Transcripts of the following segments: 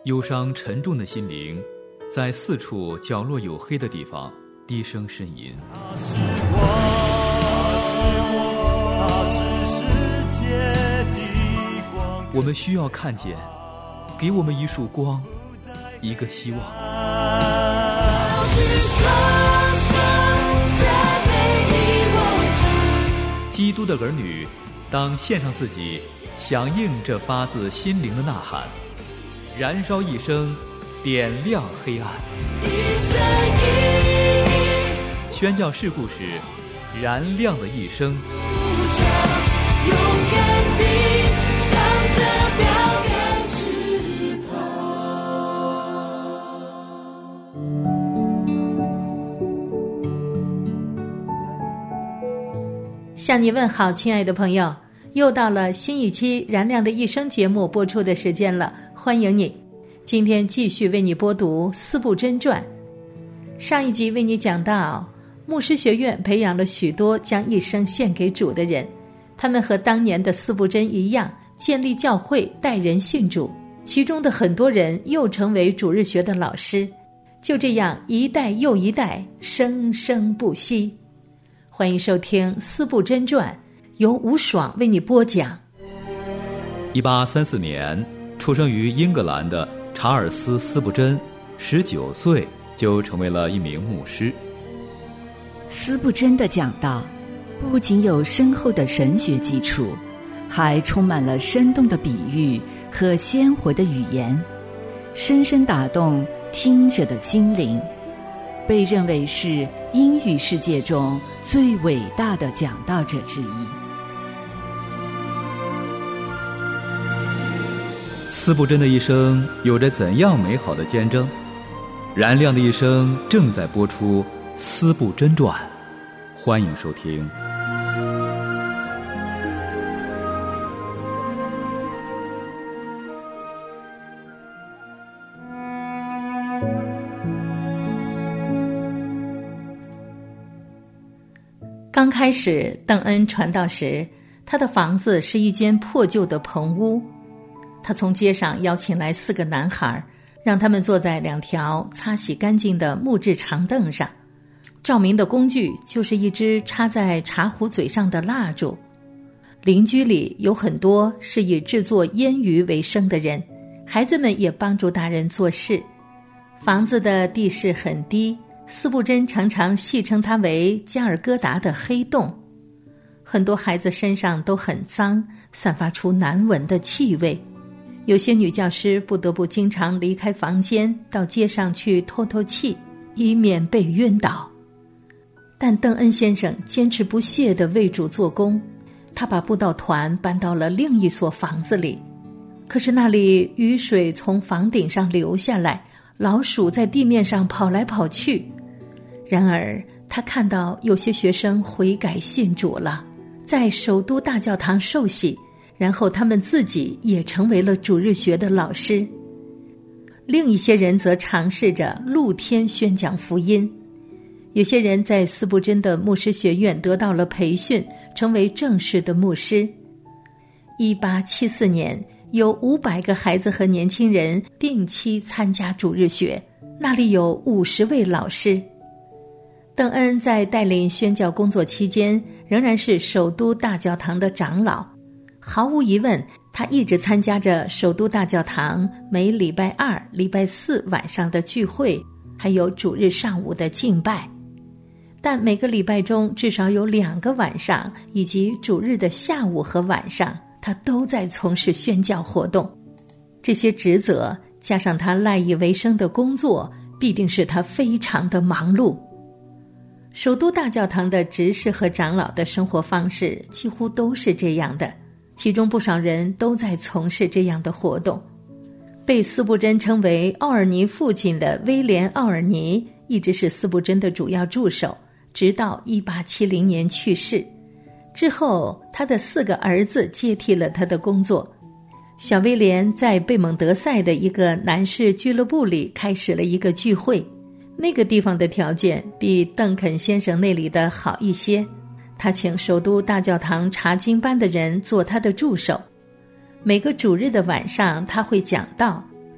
忧伤沉重的心灵在四处角落有黑的地方低声呻吟。 他是我，他是世界的光。 我们需要看见，给我们一束光，一个希望。基督的儿女当献上自己，响应这发自心灵的呐喊，燃烧一生，点亮黑暗。宣教士故事，燃亮的一生。 勇敢地向着标杆直跑。 向你问好，亲爱的朋友，又到了新一期燃亮的一生节目播出的时间了，欢迎你。今天继续为你播读司布真传。上一集为你讲到，牧师学院培养了许多将一生献给主的人，他们和当年的司布真一样，建立教会，带人信主，其中的很多人又成为主日学的老师，就这样一代又一代，生生不息。欢迎收听司布真传，由吴爽为你播讲。 1834年出生于英格兰的查尔斯·司布真19岁就成为了一名牧师。 司布真的讲道不仅有深厚的神学基础，还充满了生动的比喻和鲜活的语言，深深打动听者的心灵，被认为是英语世界中最伟大的讲道者之一。 司布真的一生有着怎样美好的见证？燃亮的一生正在播出司布真传，欢迎收听。 刚开始邓恩传道时，他的房子是一间破旧的棚屋。他从街上邀请来4个男孩，让他们坐在2条擦洗干净的木质长凳上，照明的工具就是一支插在茶壶嘴上的蜡烛。邻居里有很多是以制作腌鱼为生的人，孩子们也帮助大人做事。房子的地势很低，司布真常常戏称它为加尔各答的黑洞。很多孩子身上都很脏，散发出难闻的气味。有些女教师不得不经常离开房间，到街上去透透气，以免被晕倒。但邓恩先生坚持不懈地为主做工，他把布道团搬到了另一所房子里。可是那里雨水从房顶上流下来，老鼠在地面上跑来跑去。然而他看到有些学生悔改信主了，在首都大教堂受洗，然后他们自己也成为了主日学的老师。另一些人则尝试着露天宣讲福音。有些人在司布真的牧师学院得到了培训，成为正式的牧师。1874年，有500个孩子和年轻人定期参加主日学，那里有50位老师。邓恩在带领宣教工作期间，仍然是首都大教堂的长老。毫无疑问，他一直参加着首都大教堂每礼拜2、礼拜4晚上的聚会，还有主日上午的敬拜。但每个礼拜中至少有2个晚上，以及主日的下午和晚上，他都在从事宣教活动。这些职责加上他赖以为生的工作，必定使他非常的忙碌。首都大教堂的执事和长老的生活方式几乎都是这样的，其中不少人都在从事这样的活动。被司布真称为奥尔尼父亲的威廉·奥尔尼一直是司布真的主要助手，直到1870年去世。之后他的4个儿子接替了他的工作。小威廉在贝蒙德塞的一个男士俱乐部里开始了一个聚会，那个地方的条件比邓肯先生那里的好一些。他请首都大教堂查经班的人做他的助手。每个主日的晚上他会讲道，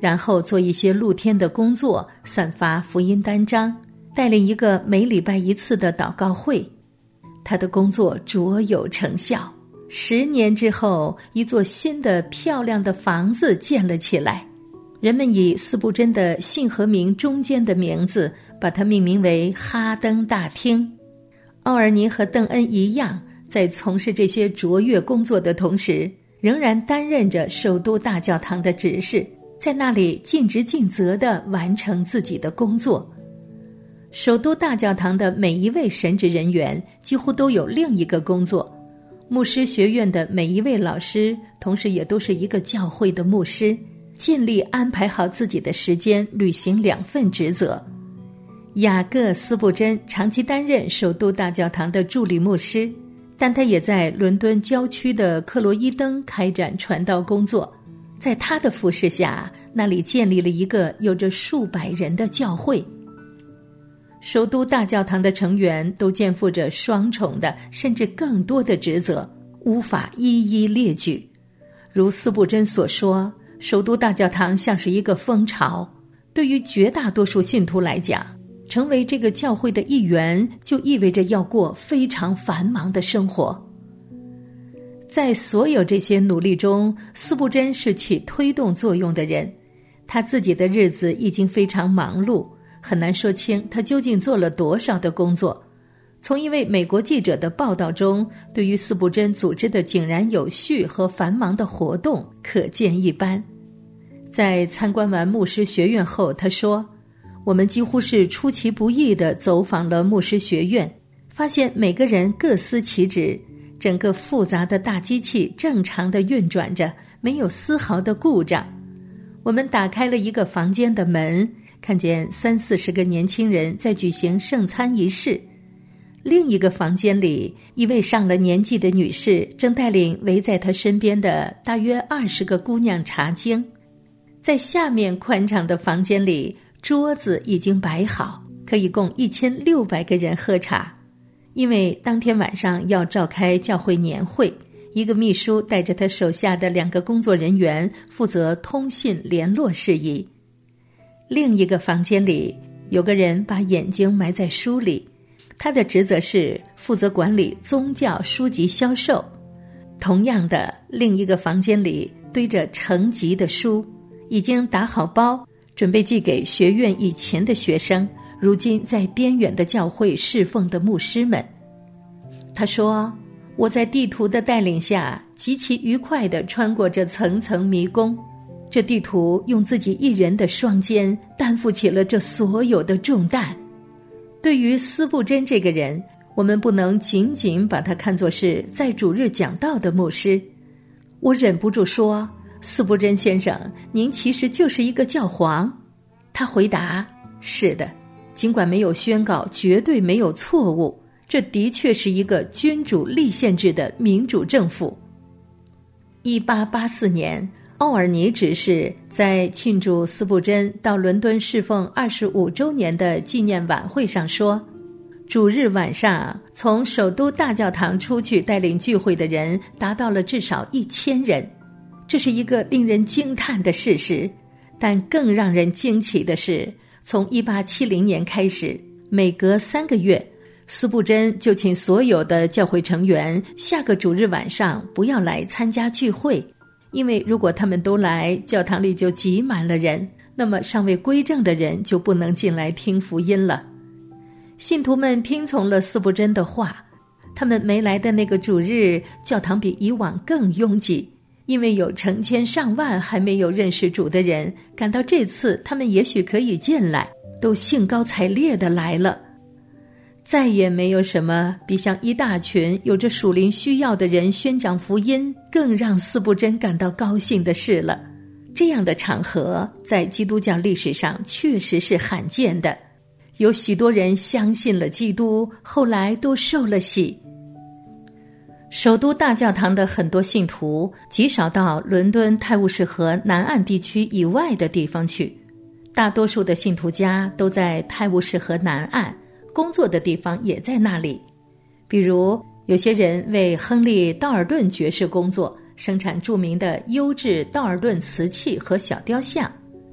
然后做一些露天的工作，散发福音单张，带领一个每礼拜一次的祷告会。他的工作卓有成效，10年之后，一座新的漂亮的房子建了起来。人们以司布真的姓和名中间的名字，把它命名为哈登大厅。奥尔尼和邓恩一样，在从事这些卓越工作的同时，仍然担任着首都大教堂的执事，在那里尽职尽责地完成自己的工作。首都大教堂的每一位神职人员几乎都有另一个工作，牧师学院的每一位老师同时也都是一个教会的牧师，尽力安排好自己的时间，履行2份职责。雅各·斯布真长期担任首都大教堂的助理牧师，但他也在伦敦郊区的克罗伊登开展传道工作。在他的服侍下，那里建立了一个有着数百人的教会。首都大教堂的成员都肩负着双重的甚至更多的职责，无法一一列举。如斯布真所说，首都大教堂像是一个蜂巢，对于绝大多数信徒来讲，成为这个教会的一员就意味着要过非常繁忙的生活。在所有这些努力中，斯布真是起推动作用的人。他自己的日子已经非常忙碌，很难说清他究竟做了多少的工作。从一位美国记者的报道中，对于斯布真组织的井然有序和繁忙的活动可见一斑。在参观完牧师学院后，他说，我们几乎是出其不意地走访了牧师学院，发现每个人各司其职，整个复杂的大机器正常地运转着，没有丝毫的故障。我们打开了一个房间的门，看见30-40个年轻人在举行圣餐仪式。另一个房间里，一位上了年纪的女士正带领围在她身边的大约20个姑娘查经。在下面宽敞的房间里，桌子已经摆好，可以供1600个人喝茶。因为当天晚上要召开教会年会，一个秘书带着他手下的2个工作人员负责通信联络事宜。另一个房间里，有个人把眼睛埋在书里，他的职责是负责管理宗教书籍销售。同样的，另一个房间里堆着成集的书，已经打好包，准备寄给学院以前的学生，如今在边远的教会侍奉的牧师们。他说，我在地图的带领下极其愉快地穿过这层层迷宫，这地图用自己一人的双肩担负起了这所有的重担。对于斯布真这个人，我们不能仅仅把他看作是在主日讲道的牧师。我忍不住说，斯布真先生，您其实就是一个教皇。他回答，是的，尽管没有宣告绝对没有错误，这的确是一个君主立宪制的民主政府。1884年，奥尔尼执事在庆祝斯布真到伦敦侍奉25周年的纪念晚会上说，主日晚上从首都大教堂出去带领聚会的人达到了至少1000人。这是一个令人惊叹的事实，但更让人惊奇的是，从1870年开始，每隔3个月，斯布真就请所有的教会成员下个主日晚上不要来参加聚会，因为如果他们都来，教堂里就挤满了人，那么尚未归正的人就不能进来听福音了。信徒们听从了斯布真的话，他们没来的那个主日，教堂比以往更拥挤，因为有成千上万还没有认识主的人感到这次他们也许可以进来，都兴高采烈地来了。再也没有什么比向一大群有着属灵需要的人宣讲福音更让斯布真感到高兴的事了。这样的场合在基督教历史上确实是罕见的，有许多人相信了基督，后来都受了洗。首都大教堂的很多信徒极少到伦敦泰晤士河南岸地区以外的地方去，大多数的信徒家都在泰晤士河南岸，工作的地方也在那里。比如有些人为亨利·道尔顿爵士工作，生产著名的优质道尔顿瓷器和小雕像，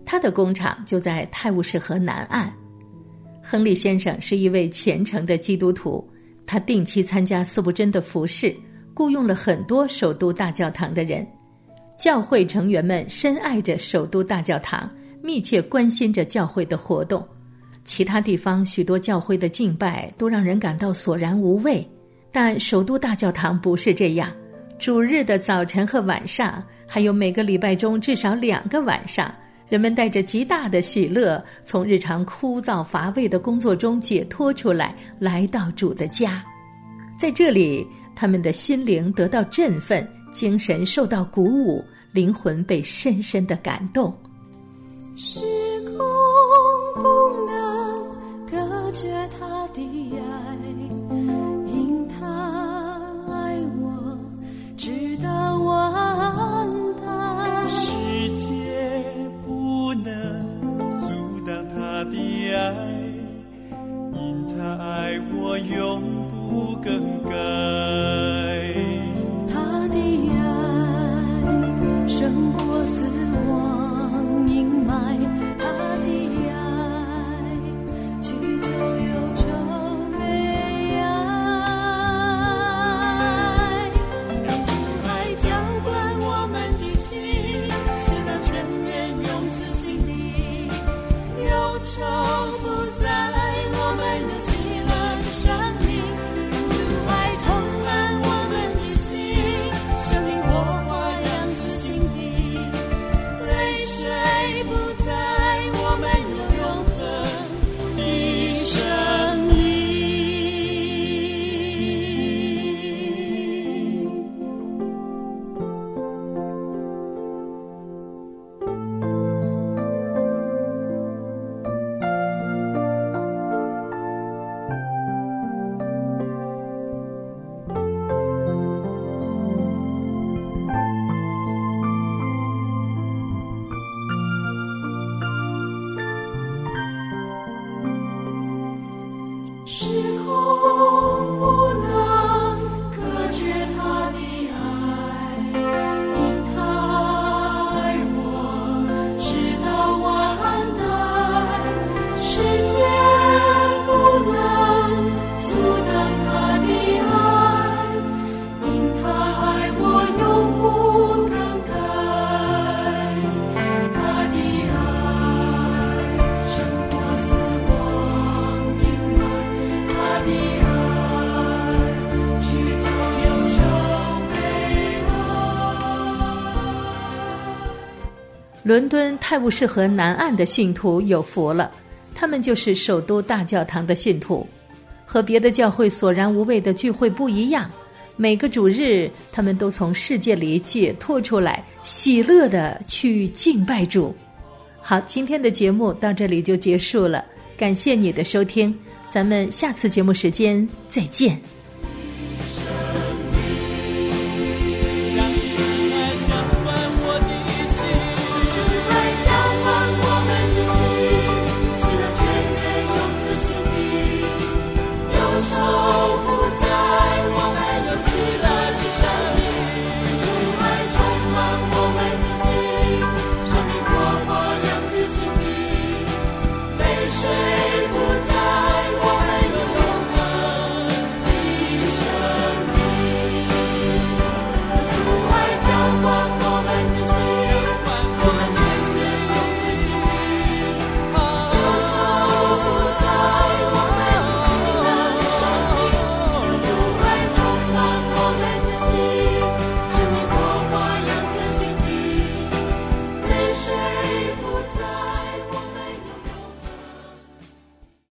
他的工厂就在泰晤士河南岸。亨利先生是一位虔诚的基督徒，他定期参加司布真的服事，雇佣了很多首都大教堂的人。教会成员们深爱着首都大教堂，密切关心着教会的活动。其他地方许多教会的敬拜都让人感到索然无味，但首都大教堂不是这样。主日的早晨和晚上，还有每个礼拜中至少2个晚上，人们带着极大的喜乐，从日常枯燥乏味的工作中解脱出来，来到主的家。在这里，他们的心灵得到振奋，精神受到鼓舞，灵魂被深深的感动。 时空不能隔绝他的爱，因他爱我直到完蛋。 世界不能阻挡他的爱，因他爱我永不更改。 他的爱胜过死亡阴霾，他的爱去走忧愁悲哀，让主爱浇灌我们的心，使那全面永自心底，忧愁不在，我们有喜乐的生命，让主爱充满我们的心，生命火花亮自心底，泪水不在，我们有永恒的生命。时空不能隔绝他的爱，因他爱我直到完蛋。世界不能阻挡他的爱，因他爱我永不更改。他的爱胜过死亡阴霾，他的爱驱走忧愁悲哀。 伦敦泰晤士河南岸的信徒有福了，他们就是首都大教堂的信徒。和别的教会索然无味的聚会不一样，每个主日他们都从世界里解脱出来，喜乐地去敬拜主。好，今天的节目到这里就结束了，感谢你的收听，咱们下次节目时间再见。 让主爱浇灌我的心， 爱浇灌我们的心，使那全面永自心底，忧愁不在，我们有喜乐的生命。主爱充满我们的心，生命火花亮自心底，泪水不在，我们有永恒的生命。主爱浇灌我们的心，我们全是永自心底，忧愁不在，我们有喜乐的生命。主爱充满我们的心，生命火花亮自心底，泪水不